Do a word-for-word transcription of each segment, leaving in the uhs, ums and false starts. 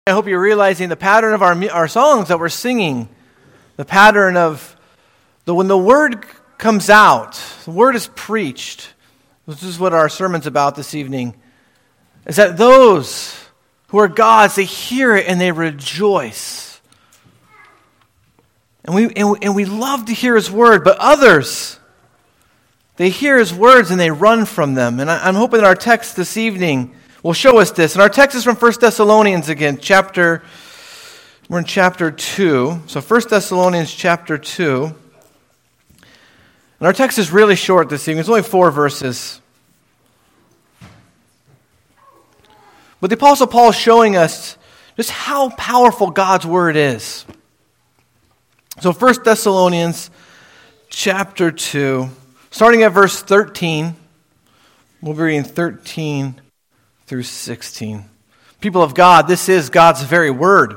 I hope you're realizing the pattern of our our songs that we're singing, the pattern of the when the word comes out, the word is preached. This is what our sermon's about this evening, is that those who are God's, they hear it and they rejoice. And we and, and we love to hear His word, but others, they hear His words and they run from them. And I, I'm hoping that our text this evening will show us this. And our text is from First Thessalonians again, chapter, we're in chapter two. So First Thessalonians chapter two. And our text is really short this evening. It's only four verses. But the Apostle Paul is showing us just how powerful God's word is. So First Thessalonians chapter two, starting at verse thirteen, we'll be reading thirteen through sixteen. People of God, this is God's very word.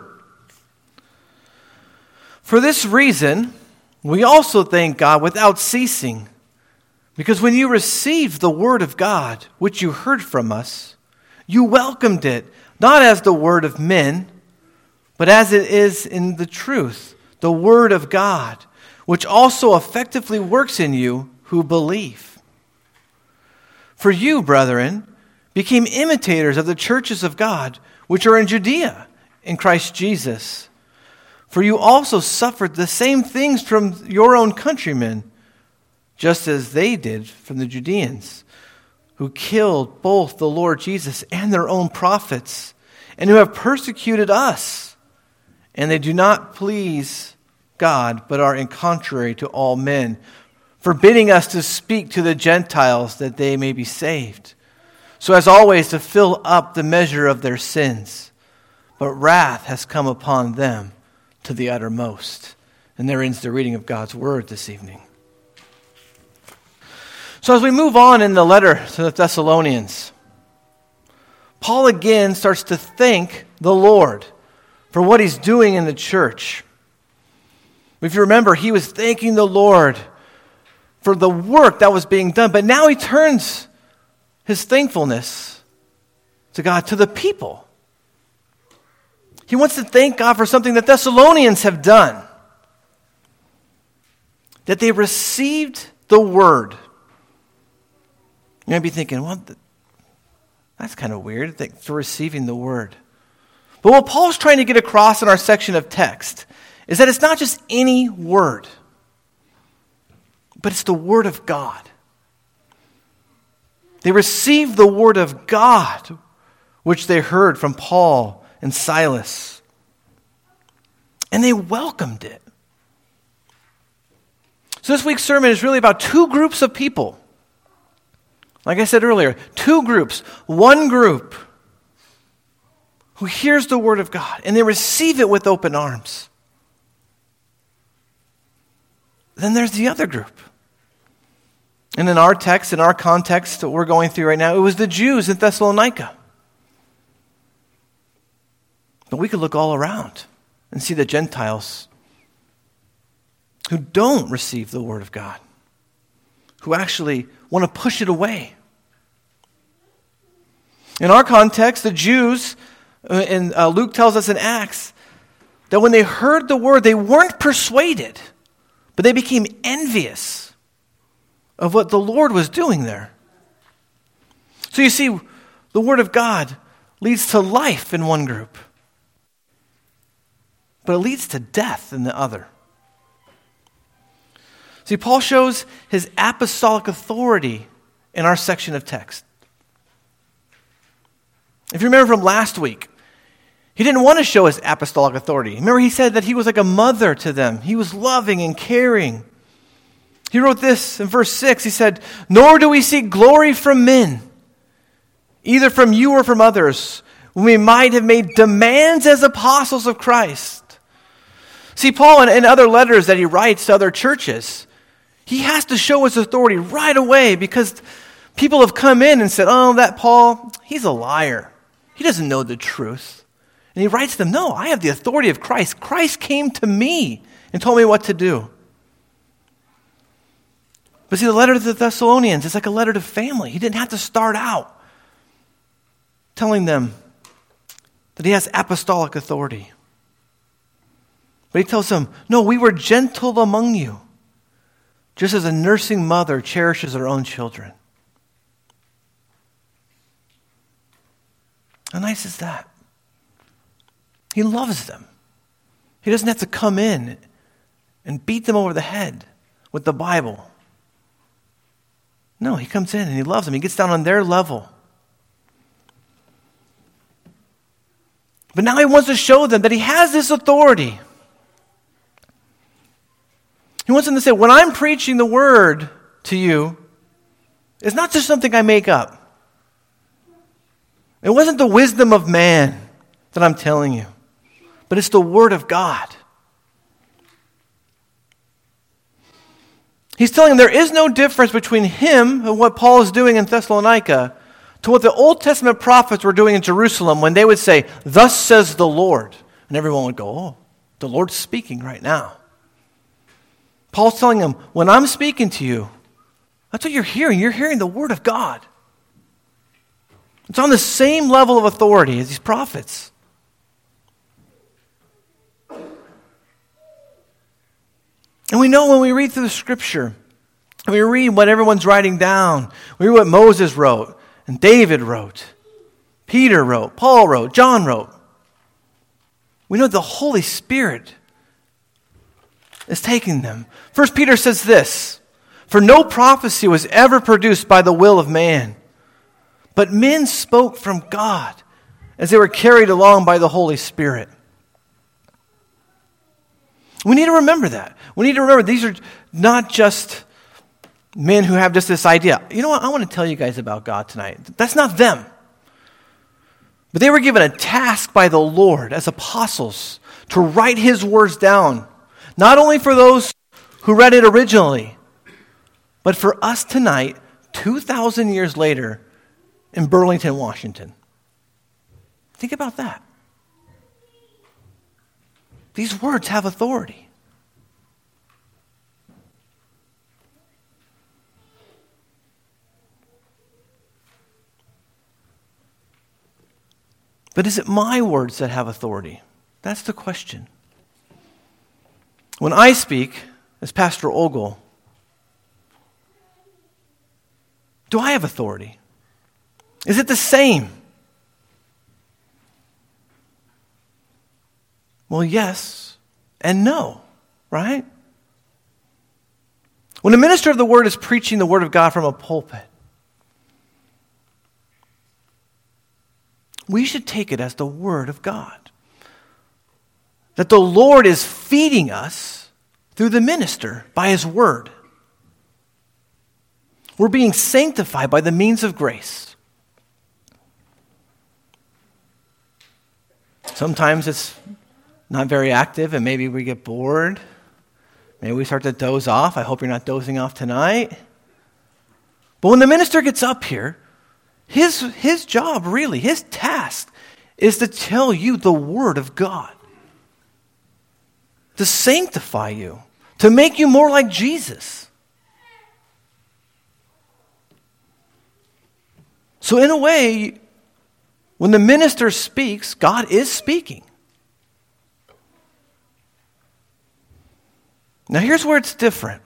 For this reason, we also thank God without ceasing, because when you received the word of God, which you heard from us, you welcomed it, not as the word of men, but as it is in the truth, the word of God, which also effectively works in you who believe. For you, brethren, became imitators of the churches of God, which are in Judea, in Christ Jesus. For you also suffered the same things from your own countrymen, just as they did from the Judeans, who killed both the Lord Jesus and their own prophets, and who have persecuted us. And they do not please God, but are in contrary to all men, forbidding us to speak to the Gentiles that they may be saved. So as always, to fill up the measure of their sins. But wrath has come upon them to the uttermost. And there ends the reading of God's word this evening. So as we move on in the letter to the Thessalonians, Paul again starts to thank the Lord for what He's doing in the church. If you remember, he was thanking the Lord for the work that was being done, but now he turns his thankfulness to God, to the people. He wants to thank God for something that Thessalonians have done. That they received the word. You might be thinking, well, that's kind of weird, for receiving the word. But what Paul's trying to get across in our section of text is that it's not just any word, but it's the word of God. They received the word of God, which they heard from Paul and Silas. And they welcomed it. So this week's sermon is really about two groups of people. Like I said earlier, two groups. One group who hears the word of God and they receive it with open arms. Then there's the other group. And in our text, in our context that we're going through right now, it was the Jews in Thessalonica. But we could look all around and see the Gentiles who don't receive the word of God, who actually want to push it away. In our context, the Jews, and uh, Luke tells us in Acts, that when they heard the word, they weren't persuaded, but they became envious of what the Lord was doing there. So you see, the word of God leads to life in one group, but it leads to death in the other. See, Paul shows his apostolic authority in our section of text. If you remember from last week, he didn't want to show his apostolic authority. Remember, he said that he was like a mother to them. He was loving and caring. He wrote this in verse six. He said, "Nor do we seek glory from men, either from you or from others, when we might have made demands as apostles of Christ." See, Paul, in, in other letters that he writes to other churches, he has to show his authority right away because people have come in and said, "Oh, that Paul, he's a liar. He doesn't know the truth." And he writes to them, "No, I have the authority of Christ. Christ came to me and told me what to do." But see, the letter to the Thessalonians is like a letter to family. He didn't have to start out telling them, that he has apostolic authority. But he tells them, no, we were gentle among you, just as a nursing mother cherishes her own children. How nice is that? He loves them. He doesn't have to come in and beat them over the head with the Bible. No, he comes in and he loves them. He gets down on their level. But now he wants to show them that he has this authority. He wants them to say, when I'm preaching the word to you, it's not just something I make up. It wasn't the wisdom of man that I'm telling you, but it's the word of God. He's telling them there is no difference between him and what Paul is doing in Thessalonica to what the Old Testament prophets were doing in Jerusalem when they would say, thus says the Lord. And everyone would go, oh, the Lord's speaking right now. Paul's telling them, when I'm speaking to you, that's what you're hearing. You're hearing the word of God. It's on the same level of authority as these prophets. And we know when we read through the scripture, and we read what everyone's writing down, we read what Moses wrote, and David wrote, Peter wrote, Paul wrote, John wrote. We know the Holy Spirit is taking them. First Peter says this, for no prophecy was ever produced by the will of man, but men spoke from God as they were carried along by the Holy Spirit. We need to remember that. We need to remember these are not just men who have just this idea. You know what? I want to tell you guys about God tonight. That's not them. But they were given a task by the Lord as apostles to write his words down, not only for those who read it originally, but for us tonight, two thousand years later, in Burlington, Washington. Think about that. These words have authority. But is it my words that have authority? That's the question. When I speak as Pastor Ogle, do I have authority? Is it the same? Well, yes and no, right? When a minister of the word is preaching the word of God from a pulpit, we should take it as the word of God. That the Lord is feeding us through the minister by his word. We're being sanctified by the means of grace. Sometimes it's not very active and maybe we get bored. Maybe we start to doze off. I hope you're not dozing off tonight. But when the minister gets up here, his, his job really, his task is to tell you the word of God. To sanctify you. To make you more like Jesus. So in a way, when the minister speaks, God is speaking. Now here's where it's different.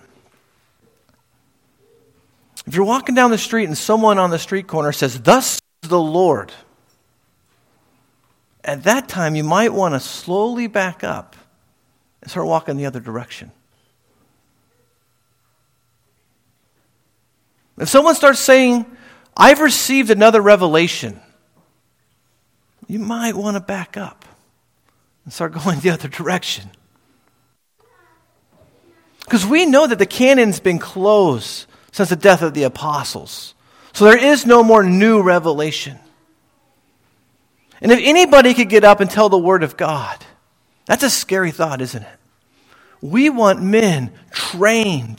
If you're walking down the street and someone on the street corner says, thus says the Lord, at that time you might want to slowly back up and start walking the other direction. If someone starts saying, I've received another revelation, you might want to back up and start going the other direction. Because we know that the canon's been closed since the death of the apostles. So there is no more new revelation. And if anybody could get up and tell the word of God, that's a scary thought, isn't it? We want men trained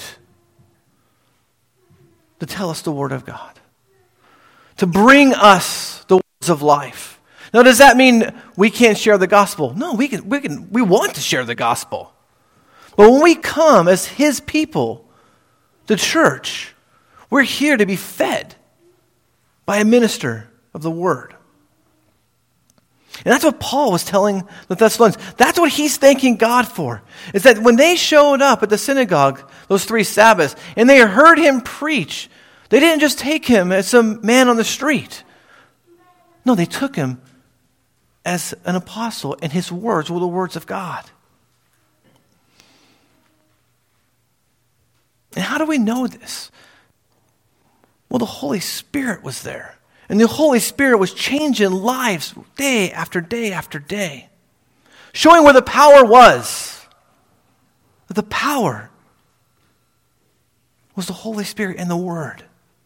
to tell us the word of God. To bring us the words of life. Now, does that mean we can't share the gospel? No, we can. We can. We want to share the gospel. But when we come as his people, the church, we're here to be fed by a minister of the word. And that's what Paul was telling the Thessalonians. That's what he's thanking God for. Is that when they showed up at the synagogue, those three Sabbaths, and they heard him preach, they didn't just take him as some man on the street. No, they took him as an apostle, and his words were the words of God. And how do we know this? Well, the Holy Spirit was there. And the Holy Spirit was changing lives day after day after day. Showing where the power was. That the power was the Holy Spirit and the Word.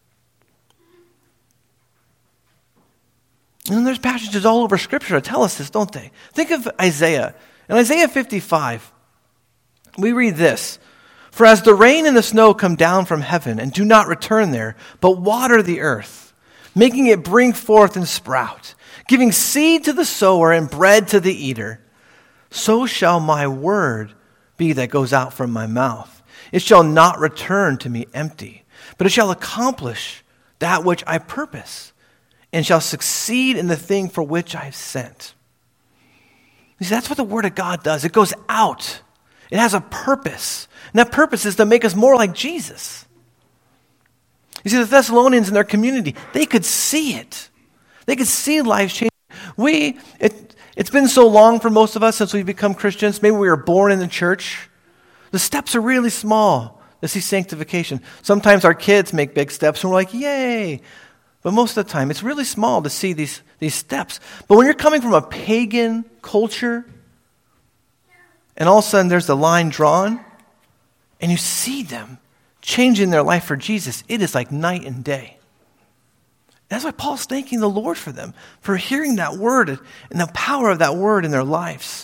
And then there's passages all over Scripture that tell us this, don't they? Think of Isaiah. In Isaiah fifty-five, we read this. For as the rain and the snow come down from heaven and do not return there, but water the earth, making it bring forth and sprout, giving seed to the sower and bread to the eater, so shall my word be that goes out from my mouth. It shall not return to me empty, but it shall accomplish that which I purpose, and shall succeed in the thing for which I have sent. You see, that's what the word of God does. It goes out. It has a purpose. And that purpose is to make us more like Jesus. You see, the Thessalonians in their community, they could see it. They could see lives changing. We, it, it's been so long for most of us since we've become Christians. Maybe we were born in the church. The steps are really small to see sanctification. Sometimes our kids make big steps and we're like, yay. But most of the time, it's really small to see these, these steps. But when you're coming from a pagan culture, and all of a sudden there's the line drawn, and you see them changing their life for Jesus, it is like night and day. That's why Paul's thanking the Lord for them, for hearing that word and the power of that word in their lives.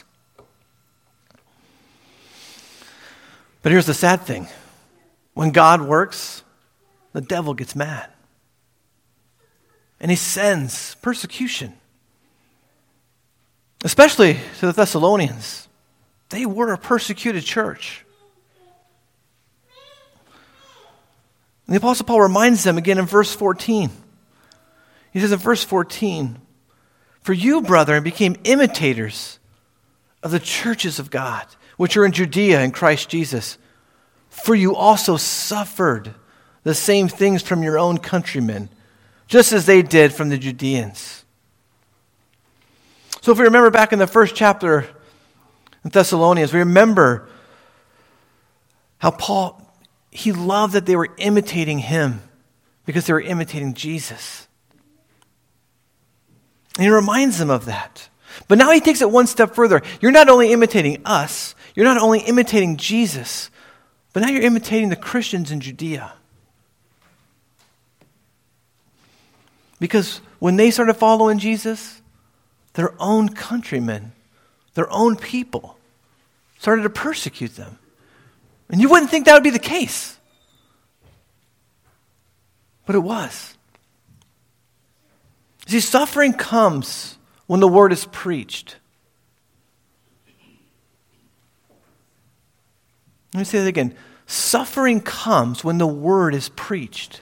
But here's the sad thing. When God works, the devil gets mad. And he sends persecution. Especially to the Thessalonians. They were a persecuted church. And the Apostle Paul reminds them again in verse fourteen. He says in verse fourteen, for you, brethren, became imitators of the churches of God, which are in Judea in Christ Jesus. For you also suffered the same things from your own countrymen, just as they did from the Judeans. So if we remember back in the first chapter in Thessalonians, we remember how Paul, he loved that they were imitating him because they were imitating Jesus. And he reminds them of that. But now he takes it one step further. You're not only imitating us, you're not only imitating Jesus, but now you're imitating the Christians in Judea. Because when they started following Jesus, their own countrymen, their own people, started to persecute them. And you wouldn't think that would be the case. But it was. See, suffering comes when the word is preached. Let me say that again. Suffering comes when the word is preached.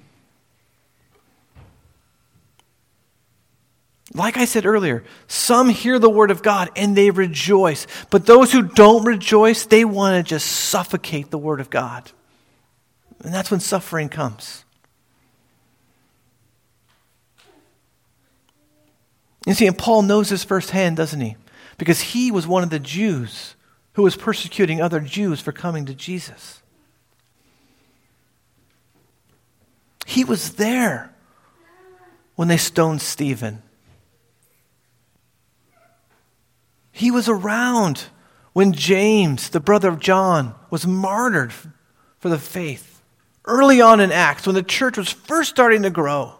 Like I said earlier, some hear the word of God and they rejoice. But those who don't rejoice, they want to just suffocate the word of God. And that's when suffering comes. You see, and Paul knows this firsthand, doesn't he? Because he was one of the Jews who was persecuting other Jews for coming to Jesus. He was there when they stoned Stephen. He was around when James, the brother of John, was martyred for the faith. Early on in Acts, when the church was first starting to grow.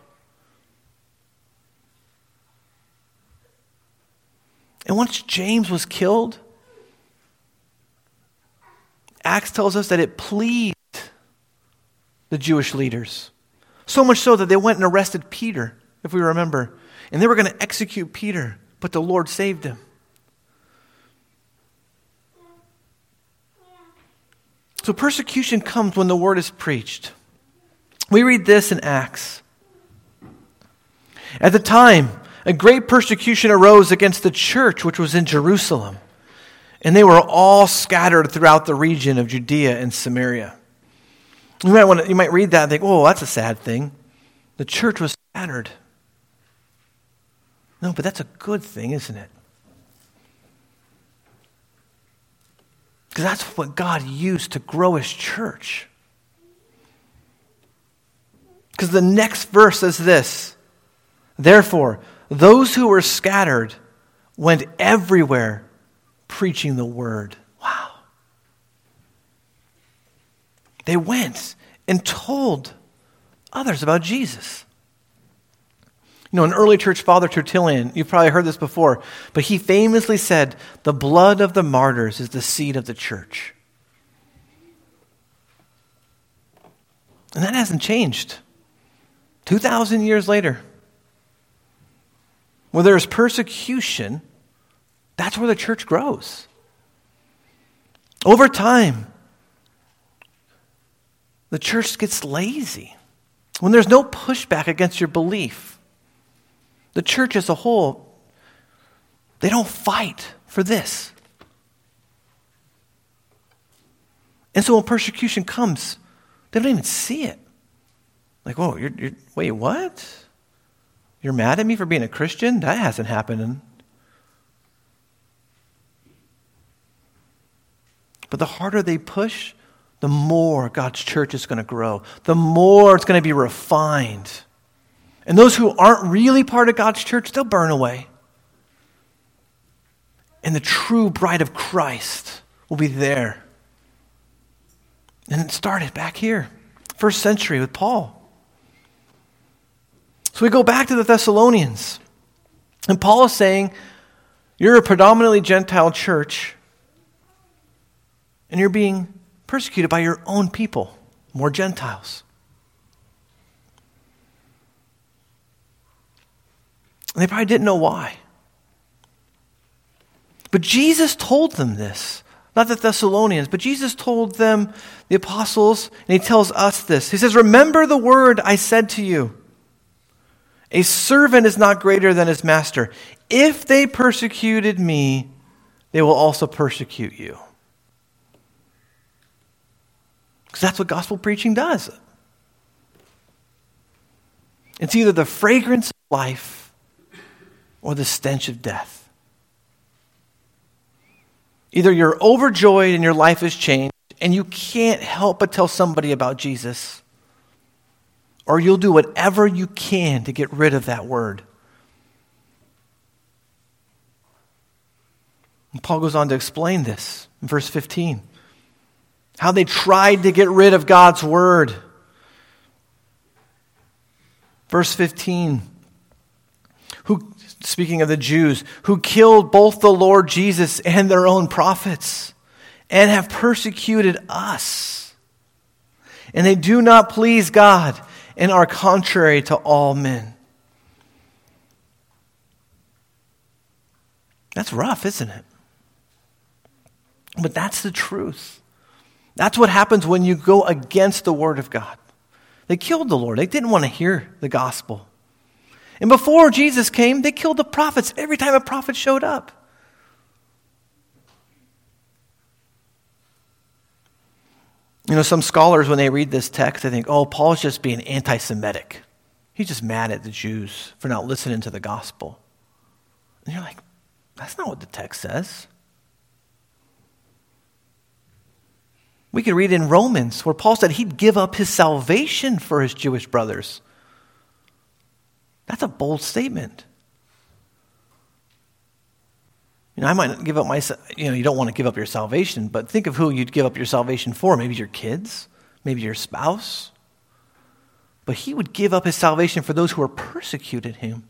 And once James was killed, Acts tells us that it pleased the Jewish leaders. So much so that they went and arrested Peter, if we remember. And they were going to execute Peter, but the Lord saved him. So persecution comes when the word is preached. We read this in Acts. At the time, a great persecution arose against the church which was in Jerusalem, and they were all scattered throughout the region of Judea and Samaria. You might want to, you might read that and think, oh, that's a sad thing. The church was scattered. No, but that's a good thing, isn't it? Because that's what God used to grow his church. Because the next verse says this, therefore, those who were scattered went everywhere preaching the word. Wow. They went and told others about Jesus. You know, an early church father, Tertullian, you've probably heard this before, but he famously said, the blood of the martyrs is the seed of the church. And that hasn't changed. two thousand years later, where there is persecution, that's where the church grows. Over time, the church gets lazy. When there's no pushback against your belief, the church as a whole, they don't fight for this. And so when persecution comes, they don't even see it. Like, whoa, you're, you're, wait, what? You're mad at me for being a Christian? That hasn't happened. But the harder they push, the more God's church is going to grow. The more it's going to be refined. And those who aren't really part of God's church, they'll burn away. And the true bride of Christ will be there. And it started back here, first century with Paul. So we go back to the Thessalonians. And Paul is saying, you're a predominantly Gentile church, and you're being persecuted by your own people, more Gentiles. And they probably didn't know why. But Jesus told them this. Not the Thessalonians, but Jesus told them, the apostles, and he tells us this. He says, remember the word I said to you. A servant is not greater than his master. If they persecuted me, they will also persecute you. Because that's what gospel preaching does. It's either the fragrance of life or the stench of death. Either you're overjoyed and your life has changed and you can't help but tell somebody about Jesus, or you'll do whatever you can to get rid of that word. And Paul goes on to explain this in verse fifteen. How they tried to get rid of God's word. Verse fifteen. Who, speaking of the Jews, who killed both the Lord Jesus and their own prophets, and have persecuted us. And they do not please God, and are contrary to all men. That's rough, isn't it? But that's the truth. That's what happens when you go against the word of God. They killed the Lord. They didn't want to hear the gospel. And before Jesus came, they killed the prophets every time a prophet showed up. You know, some scholars, when they read this text, they think, oh, Paul's just being anti-Semitic. He's just mad at the Jews for not listening to the gospel. And you're like, that's not what the text says. We could read in Romans where Paul said he'd give up his salvation for his Jewish brothers. That's a bold statement. You know, I might give up my, you know, you don't want to give up your salvation, but think of who you'd give up your salvation for. Maybe your kids, maybe your spouse. But he would give up his salvation for those who are persecuted him.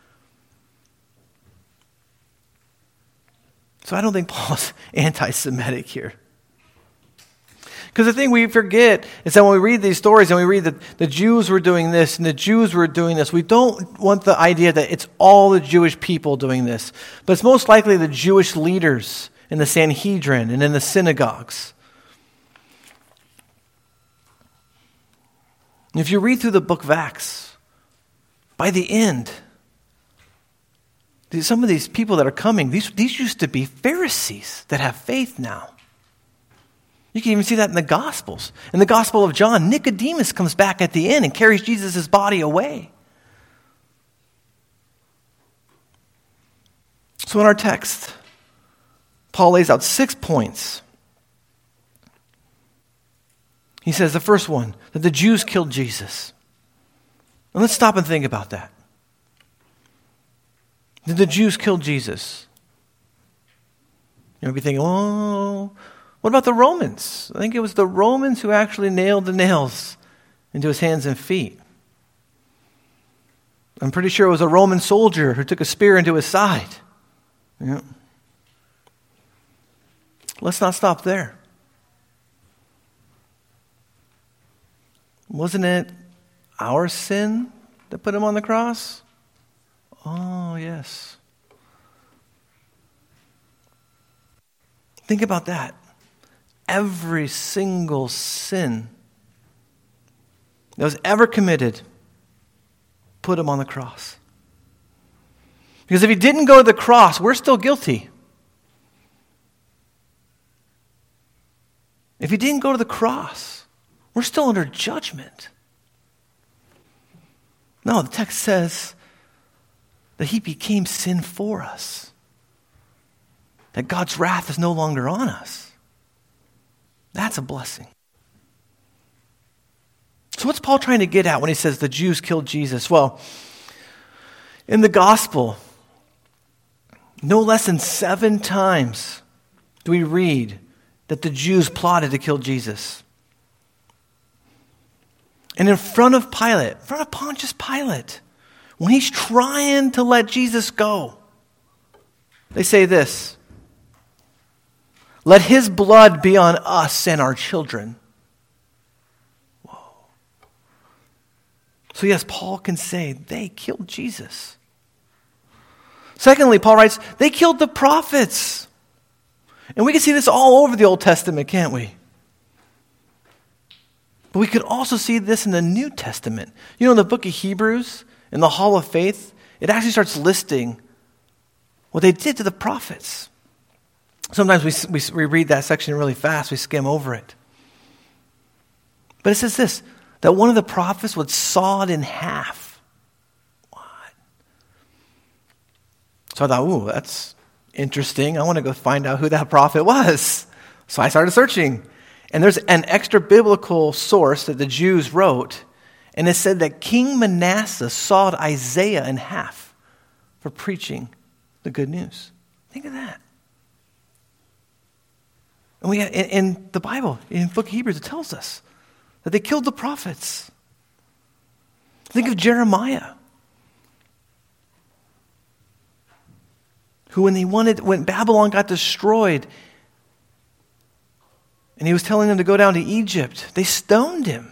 So I don't think Paul's anti-Semitic here. Because the thing we forget is that when we read these stories and we read that the Jews were doing this and the Jews were doing this, we don't want the idea that it's all the Jewish people doing this. But it's most likely the Jewish leaders in the Sanhedrin and in the synagogues. If you read through the book of Acts, by the end, Some of these people that are coming, these, these used to be Pharisees that have faith now. You can even see that in the Gospels. In the Gospel of John, Nicodemus comes back at the end and carries Jesus' body away. So in our text, Paul lays out six points. He says the first one, that the Jews killed Jesus. And let's stop and think about that. Did the Jews kill Jesus? You know, be thinking, oh, what about the Romans? I think it was the Romans who actually nailed the nails into his hands and feet. I'm pretty sure it was a Roman soldier who took a spear into his side. Yeah. Let's not stop there. Wasn't it our sin that put him on the cross? Oh, yes. Think about that. Every single sin that was ever committed put him on the cross. Because if he didn't go to the cross, we're still guilty. If he didn't go to the cross, we're still under judgment. No, the text says that he became sin for us. That God's wrath is no longer on us. That's a blessing. So what's Paul trying to get at when he says the Jews killed Jesus? Well, in the gospel, no less than seven times do we read that the Jews plotted to kill Jesus. And in front of Pilate, in front of Pontius Pilate, when he's trying to let Jesus go, they say this: let his blood be on us and our children. Whoa. So yes, Paul can say they killed Jesus. Secondly, Paul writes, they killed the prophets. And we can see this all over the Old Testament, can't we? But we could also see this in the New Testament. You know, in the book of Hebrews, in the Hall of Faith, it actually starts listing what they did to the prophets. Sometimes we, we, we read that section really fast, we skim over it. But it says this, that one of the prophets was sawed in half. What? So I thought, ooh, that's interesting. I want to go find out who that prophet was. So I started searching. And there's an extra biblical source that the Jews wrote, and it said that King Manasseh sawed Isaiah in half for preaching the good news. Think of that. And we in, in the Bible, in the book of Hebrews, it tells us that they killed the prophets. Think of Jeremiah, who when they wanted, when Babylon got destroyed, and he was telling them to go down to Egypt, they stoned him.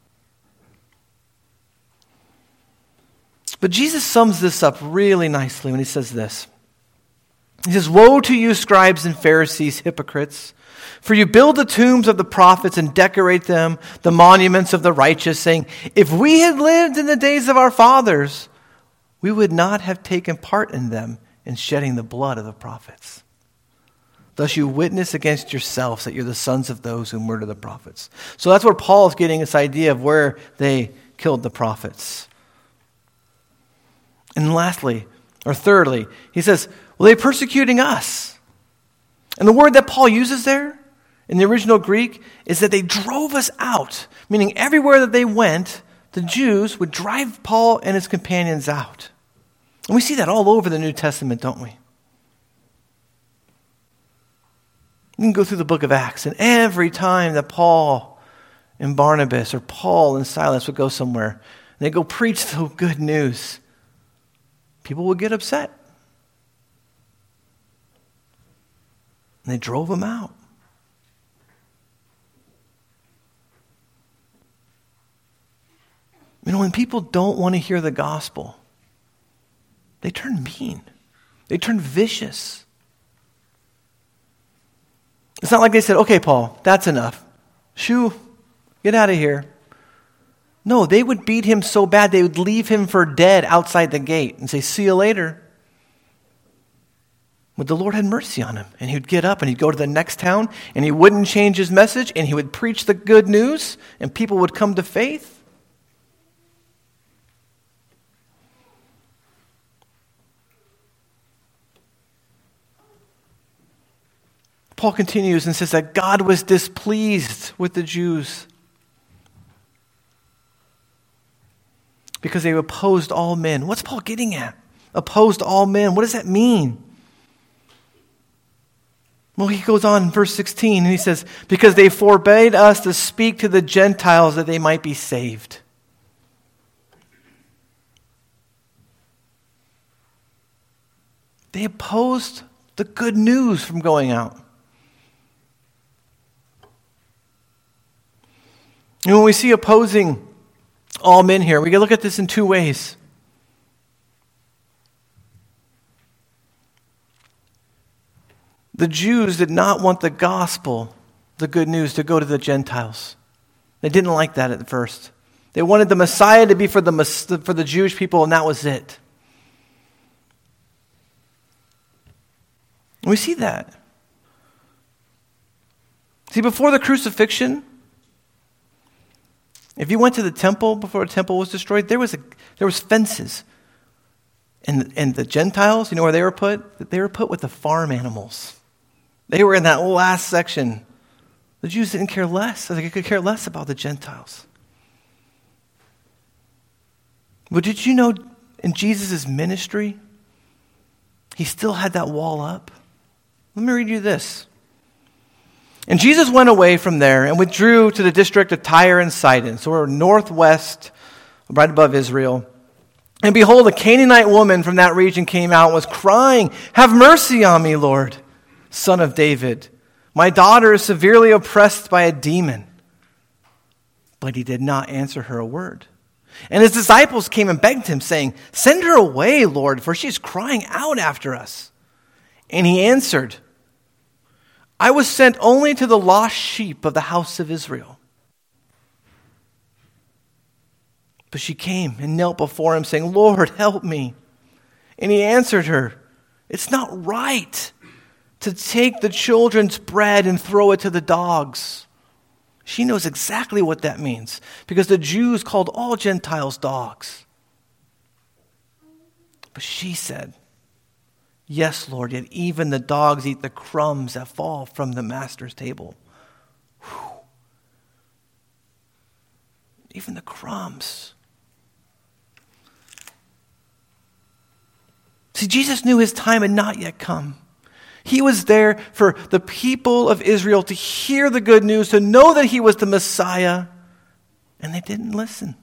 But Jesus sums this up really nicely when he says this. He says, woe to you, scribes and Pharisees, hypocrites, for you build the tombs of the prophets and decorate them, the monuments of the righteous, saying, if we had lived in the days of our fathers, we would not have taken part in them in shedding the blood of the prophets. Thus you witness against yourselves that you're the sons of those who murder the prophets. So that's where Paul is getting this idea of where they killed the prophets. And lastly, or thirdly, he says, well, they're persecuting us. And the word that Paul uses there in the original Greek is that they drove us out, meaning everywhere that they went, the Jews would drive Paul and his companions out. And we see that all over the New Testament, don't we? You can go through the book of Acts, and every time that Paul and Barnabas or Paul and Silas would go somewhere, and they go preach the good news, people would get upset. And they drove them out. You know, when people don't want to hear the gospel, they turn mean. They turn vicious. It's not like they said, okay, Paul, that's enough. Shoo, get out of here. No, they would beat him so bad they would leave him for dead outside the gate and say, see you later. But the Lord had mercy on him, and he would get up and he'd go to the next town, and he wouldn't change his message, and he would preach the good news, and people would come to faith. Paul continues and says that God was displeased with the Jews because they opposed all men. What's Paul getting at? Opposed all men. What does that mean? Well, he goes on in verse sixteen and he says, because they forbade us to speak to the Gentiles that they might be saved. They opposed the good news from going out. And when we see opposing all men here, we can look at this in two ways. The Jews did not want the gospel, the good news, to go to the Gentiles. They didn't like that at first. They wanted the Messiah to be for the, for the Jewish people, and that was it. And we see that. See, before the crucifixion, if you went to the temple before the temple was destroyed, there was a, there was fences. And, and the Gentiles, you know where they were put? They were put with the farm animals. They were in that last section. The Jews didn't care less. They could care less about the Gentiles. But did you know in Jesus' ministry, he still had that wall up? Let me read you this. And Jesus went away from there and withdrew to the district of Tyre and Sidon. So we're northwest, right above Israel. And behold, a Canaanite woman from that region came out and was crying, "Have mercy on me, Lord, Son of David. My daughter is severely oppressed by a demon." But he did not answer her a word. And his disciples came and begged him, saying, "Send her away, Lord, for she is crying out after us." And he answered, "I was sent only to the lost sheep of the house of Israel." But she came and knelt before him, saying, "Lord, help me." And he answered her, "It's not right to take the children's bread and throw it to the dogs." She knows exactly what that means, because the Jews called all Gentiles dogs. But she said, "Yes, Lord, yet even the dogs eat the crumbs that fall from the master's table." Whew. Even the crumbs. See, Jesus knew his time had not yet come. He was there for the people of Israel to hear the good news, to know that he was the Messiah, and they didn't listen.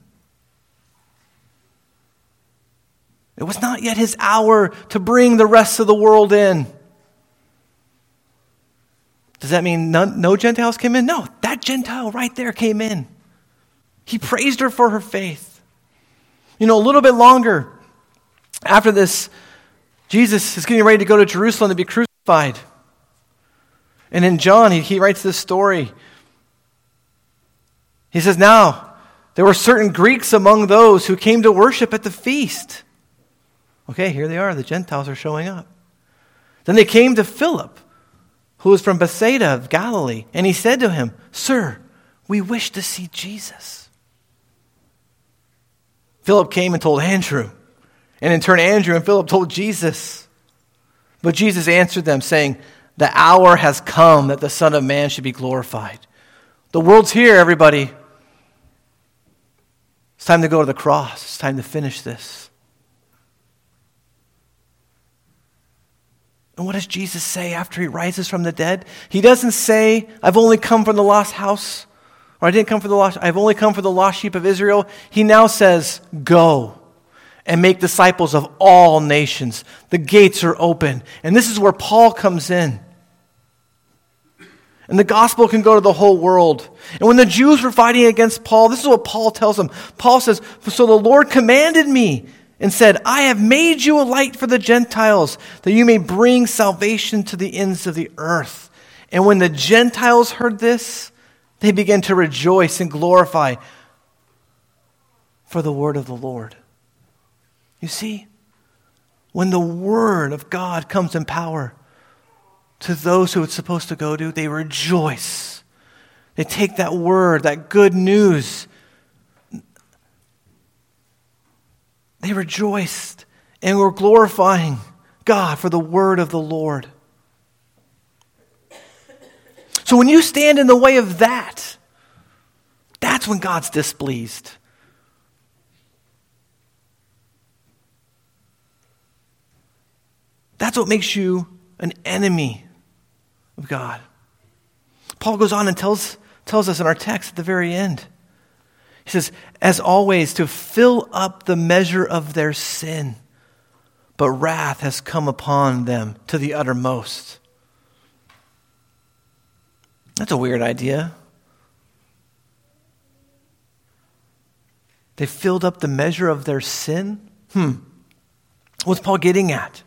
It was not yet his hour to bring the rest of the world in. Does that mean none, no Gentiles came in? No, that Gentile right there came in. He praised her for her faith. You know, a little bit longer after this, Jesus is getting ready to go to Jerusalem to be crucified. And in John, he, he writes this story. He says, "Now, there were certain Greeks among those who came to worship at the feast." Okay, here they are. The Gentiles are showing up. Then they came to Philip, who was from Bethsaida of Galilee. And he said to him, "Sir, we wish to see Jesus." Philip came and told Andrew. And in turn, Andrew and Philip told Jesus. But Jesus answered them, saying, "The hour has come that the Son of Man should be glorified." The world's here, everybody. It's time to go to the cross. It's time to finish this. And what does Jesus say after he rises from the dead? He doesn't say, "I've only come from the lost house," or "I didn't come for the lost, I've only come for the lost sheep of Israel." He now says, "Go and make disciples of all nations." The gates are open. And this is where Paul comes in. And the gospel can go to the whole world. And when the Jews were fighting against Paul, this is what Paul tells them. Paul says, "So the Lord commanded me and said, I have made you a light for the Gentiles, that you may bring salvation to the ends of the earth." And when the Gentiles heard this, they began to rejoice and glorify for the word of the Lord. You see, when the word of God comes in power, to those who it's supposed to go to. They rejoice. They take that word, that good news. They rejoiced and were glorifying God for the word of the Lord. So when you stand in the way of that, that's when God's displeased. That's what makes you an enemy of God. Paul goes on and tells, tells us in our text at the very end. He says, as always, to fill up the measure of their sin, but wrath has come upon them to the uttermost. That's a weird idea. They filled up the measure of their sin? Hmm. What's Paul getting at?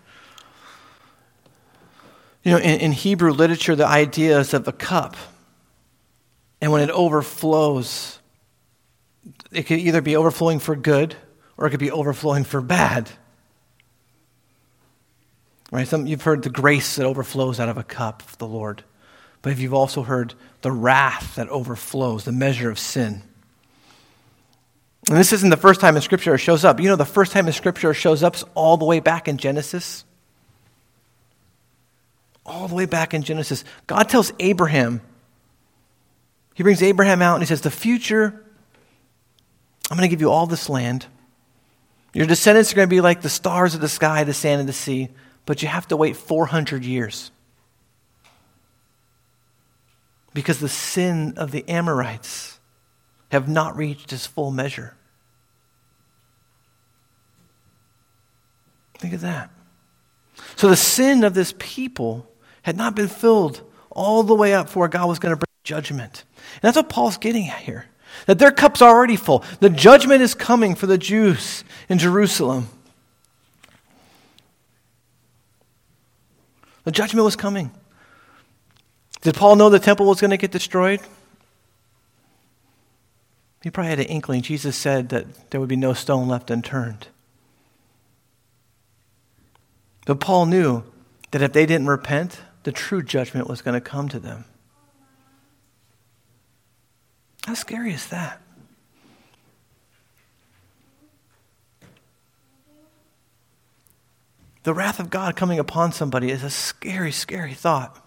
You know, in, in Hebrew literature, the idea is of a cup. And when it overflows, it could either be overflowing for good or it could be overflowing for bad. Right? Some, you've heard the grace that overflows out of a cup of the Lord. But if you've also heard the wrath that overflows, the measure of sin. And this isn't the first time in Scripture it shows up. You know, the first time in Scripture it shows up is all the way back in Genesis. All the way back in Genesis. God tells Abraham, he brings Abraham out and he says, the future, I'm going to give you all this land. Your descendants are going to be like the stars of the sky, the sand of the sea, but you have to wait four hundred years. Because the sin of the Amorites have not reached its full measure. Think of that. So the sin of this people had not been filled all the way up for God was going to bring judgment. And that's what Paul's getting at here. That their cup's already full. The judgment is coming for the Jews in Jerusalem. The judgment was coming. Did Paul know the temple was going to get destroyed? He probably had an inkling. Jesus said that there would be no stone left unturned. But Paul knew that if they didn't repent, the true judgment was going to come to them. How scary is that? The wrath of God coming upon somebody is a scary, scary thought.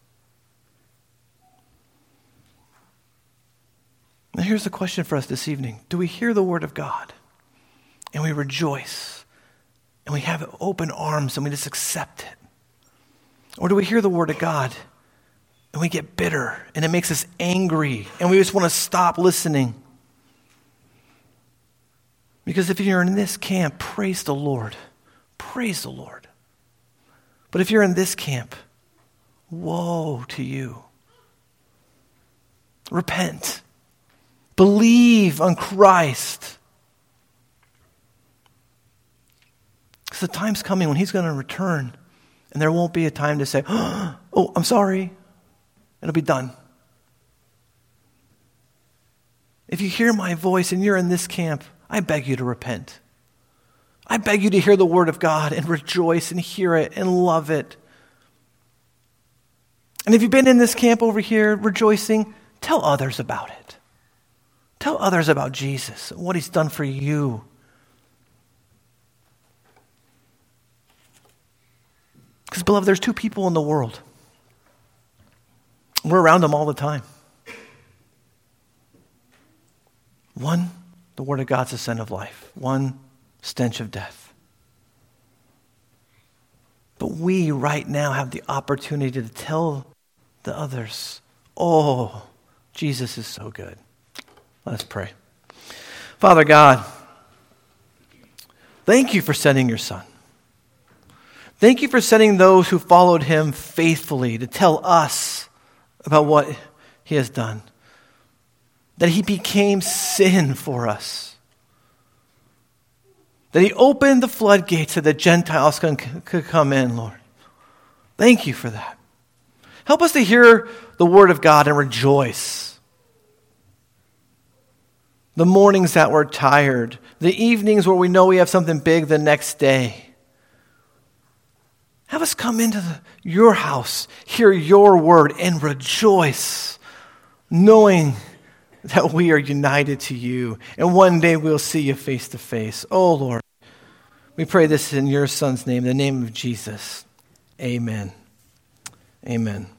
Now here's the question for us this evening. Do we hear the word of God and we rejoice and we have open arms and we just accept it? Or do we hear the word of God and we get bitter and it makes us angry and we just want to stop listening? Because if you're in this camp, praise the Lord. Praise the Lord. But if you're in this camp, woe to you. Repent. Believe on Christ. Because the time's coming when he's going to return and there won't be a time to say, oh, I'm sorry. It'll be done. If you hear my voice and you're in this camp, I beg you to repent. I beg you to hear the word of God and rejoice and hear it and love it. And if you've been in this camp over here rejoicing, tell others about it. Tell others about Jesus and what he's done for you. Because, beloved, there's two people in the world. We're around them all the time. One, the word of God's the scent of life. One, stench of death. But we right now have the opportunity to tell the others, oh, Jesus is so good. Let us pray. Father God, thank you for sending your Son. Thank you for sending those who followed him faithfully to tell us about what he has done. That he became sin for us. That he opened the floodgates so that Gentiles can, could come in, Lord. Thank you for that. Help us to hear the word of God and rejoice. The mornings that we're tired. The evenings where we know we have something big the next day. Have us come into the, your house, hear your word, and rejoice, knowing that we are united to you, and one day we'll see you face to face. Oh, Lord, we pray this in your Son's name, in the name of Jesus. Amen. Amen.